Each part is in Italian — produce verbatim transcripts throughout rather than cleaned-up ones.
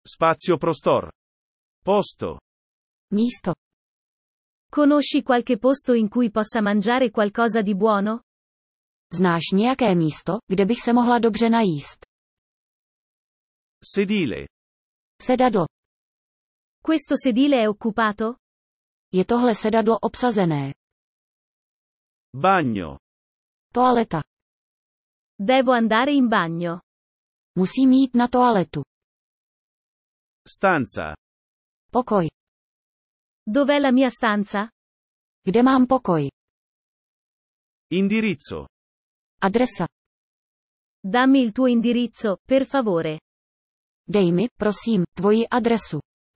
Spazio pro store. Posto. Místo. Conosci qualche posto in cui possa mangiare qualcosa di buono? Znáš nějaké místo, kde bych se mohla dobře najíst? Sedile. Sedadlo. Questo sedile è occupato? Je tohle sedadlo obsazené? Bagno. Toaleta. Devo andare in bagno. Musím jít na toaletu. Stanza. Pokoj. Dov'è la mia stanza? Kde mám pokoj? Indirizzo. Adresa. Dammi il tuo indirizzo, per favore. Dej mi, prosím, tvoji adresu.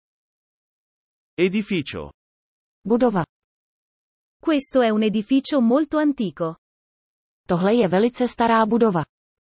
Edificio. Budova. Questo è un edificio molto antico. Tohle je velice stará budova.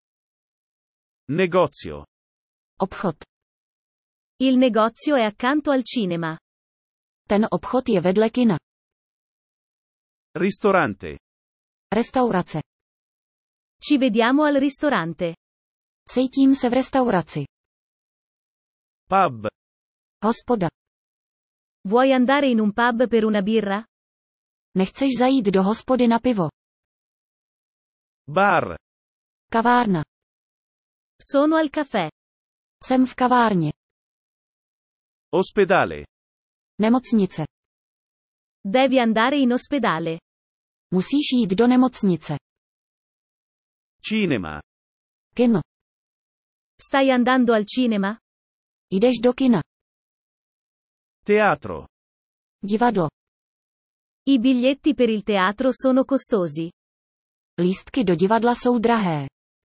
Negozio. Obchod. Il negozio è accanto al cinema. Ten obchod je vedle kina. Ristorante. Restaurace. Ci vediamo al ristorante. Sejtím se v restauraci. Pub. Hospoda. Vuoi andare in un pub per una birra? Nechceš zajít do hospody na pivo? Bar. Kavárna. Sono al caffè. Jsem v kavárně. Ospedale. Nemocnice. Devi andare in ospedale. Musíš jít do nemocnice. Cinema. Kino. Stai andando al cinema? Jdeš do kina. Teatro. Divadlo. I biglietti per il teatro sono costosi. Lístky do divadla jsou drahé.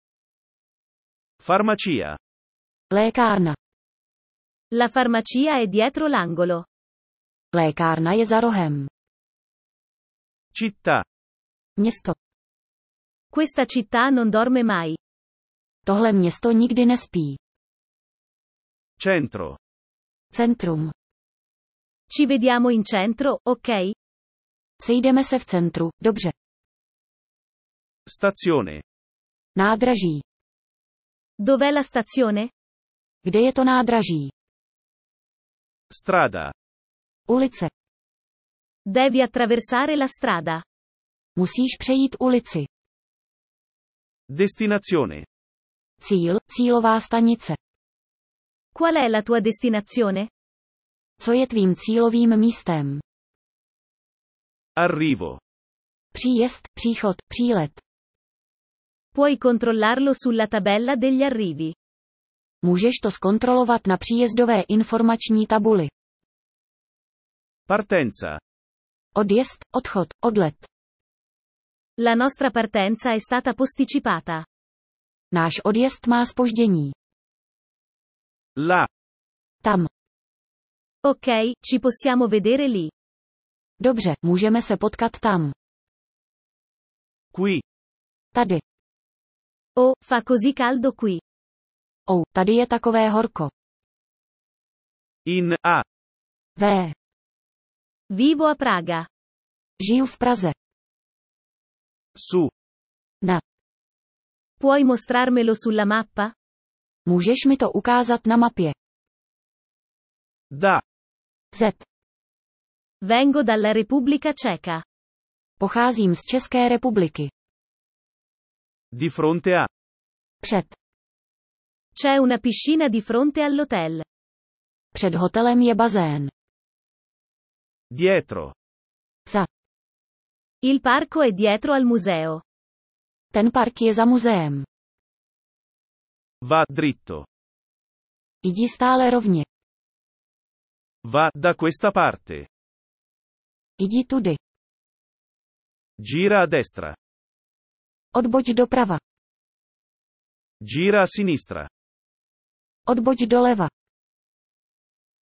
Farmacia. Lékárna. La farmacia è dietro l'angolo. Lékárna je za rohem. Città. Město. Questa città non dorme mai. Tohle město nikdy nespí. Centro. Centrum. Ci vediamo in centro, ok? Sejdeme se v centru, dobře. Stazione. Nádraží. Dov'è la stazione? Kde je to nádraží? Strada. Ulice. Devi attraversare la strada. Musíš přejít ulici. Destinazione. Cíl, cílová stanice. Qual è la tua destinazione? Co je tvým cílovým místem? Arrivo. Příjezd, příchod, přílet. Puoi controllarlo sulla tabella degli arrivi. Můžeš to zkontrolovat na příjezdové informační tabuli. Partenza. Odjezd, odchod, odlet. La nostra partenza è stata posticipata. Náš odjezd má zpoždění. Là. Tam. Ok, ci possiamo vedere lì. Dobře, můžeme se potkat tam. Qui. Tady. Oh, fa così caldo qui. Oh, tady je takové horko. In a. V. Vivo a Praga. Žiju v Praze. Su. Na. Puoi mostrarmelo sulla mappa? Můžeš mi to ukázat na mapě. Da. Z. Vengo dalla Repubblica Ceca. Pocházím z České republiky. Di fronte a. Před. C'è una piscina di fronte all'hotel. Před hotelem je bazén. Dietro. Za. Il parco è dietro al museo. Ten park je za muzeem. Va dritto. Jdi stále rovně. Va da questa parte. Jdi tudy. Gira a destra. Odboč doprava. Gira a sinistra. Odboč doleva.